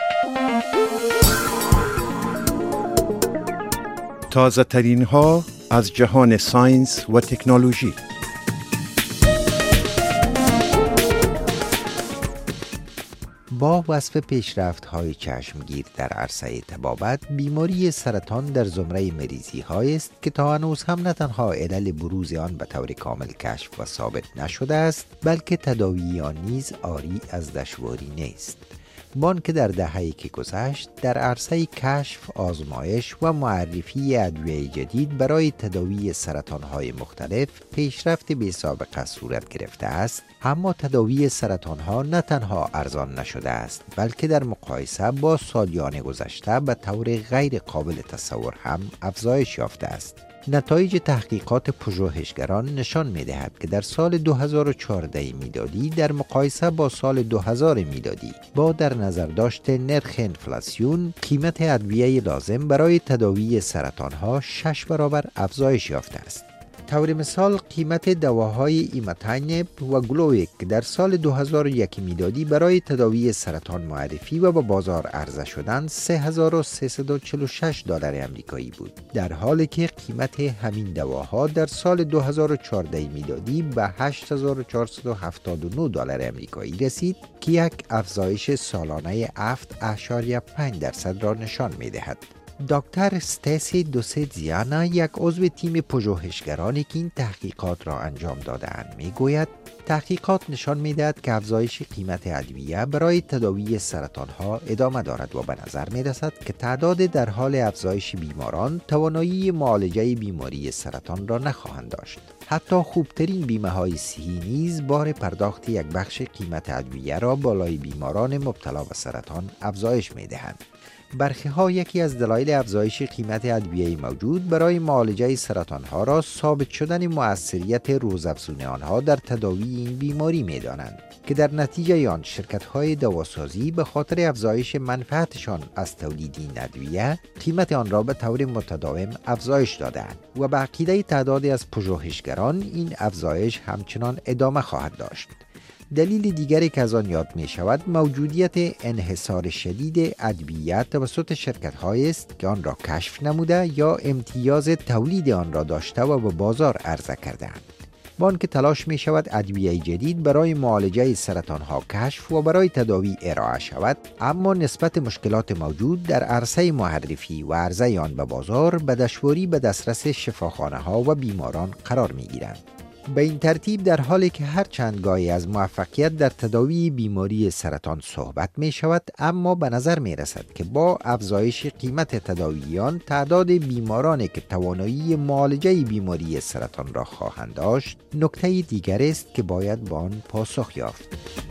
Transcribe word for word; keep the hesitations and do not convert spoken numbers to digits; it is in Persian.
تازه ترین ها از جهان ساینس و تکنولوژی. با وصف پیشرفت‌های چشمگیر در عرصه طبابت، بیماری سرطان در زمره مریضی‌هایی است که تا هنوز هم نه تنها علل بروز آن به طور کامل کشف و ثابت نشده است، بلکه تداوی آن نیز عاری از دشواری نیست. بان که در دهه‌ای که گذشت در عرصه کشف، آزمایش و معرفی ادویه جدید برای تداوی سرطان‌های مختلف پیشرفت بی‌سابقه صورت گرفته است، اما تداوی سرطان‌ها نه تنها ارزان نشده است، بلکه در مقایسه با سالیان گذشته به طور غیر قابل تصور هم افزایش یافته است. نتایج تحقیقات پژوهشگران نشان می‌دهد که در سال دو هزار و چهارده میلادی در مقایسه با سال دو هزار میلادی با در نظر داشت نرخ انفلاسیون، قیمت ادویه لازم برای تداوی سرطان‌ها شش برابر افزایش یافته است. طور مثال قیمت دواهای ایماتینب و گلویک در سال دو هزار و یک میلادی برای تداوی سرطان معرفی و به بازار عرضه شدن سه هزار و سیصد و چهل و شش دلار آمریکایی بود، در حالی که قیمت همین دواها در سال دو هزار و چهارده میلادی به هشت هزار و چهارصد و هفتاد و نه دلار آمریکایی رسید که یک افزایش سالانه هفت اشاریه پنج درصد را نشان می‌دهد. دکتر استیسی دوسیتزیانا، یک عضو تیم پژوهشگرانی که این تحقیقات را انجام داده‌اند، میگوید تحقیقات نشان می‌دهد که افزایش قیمت ادویه برای تداوی سرطان‌ها ادامه دارد و به نظر می‌رسد که تعداد در حال افزایش بیماران توانایی معالجه بیماری سرطان را نخواهند داشت. حتی خوبترین بیمه‌های صحی نیز بار پرداخت یک بخش قیمت ادویه را بالای بیماران مبتلا به سرطان افزایش می‌دهند. برخی ها یکی از دلایل افزایش قیمت ادویه موجود برای معالجه سرطان ها را ثابت شدن مؤثریت روزافزون آنها در تداوی این بیماری می دانند که در نتیجه آن شرکت های دواسازی به خاطر افزایش منفعتشان از تولید این ادویه قیمت آن را به طور متداوم افزایش دادند و به عقیده تعدادی از پژوهشگران این افزایش همچنان ادامه خواهد داشت. دلیل دیگری که از آن یاد می شود موجودیت انحصار شدید ادویه توسط شرکت هایی است که آن را کشف نموده یا امتیاز تولید آن را داشته و به بازار عرضه کرده‌اند. با آنکه تلاش می شود ادویه جدید برای معالجه سرطان ها کشف و برای تداوی ارائه شود، اما نسبت مشکلات موجود در عرصه معرفی و عرضه آن به بازار به دشواری به دسترس شفاخانه ها و بیماران قرار می گیرند. به این ترتیب در حالی که هر چند گاهی از موفقیت در تداوی بیماری سرطان صحبت می شود، اما به نظر می رسد که با افزایش قیمت تداویان تعداد بیمارانی که توانایی معالجه بیماری سرطان را خواهند داشت نکته دیگر است که باید با آن پاسخ یافت.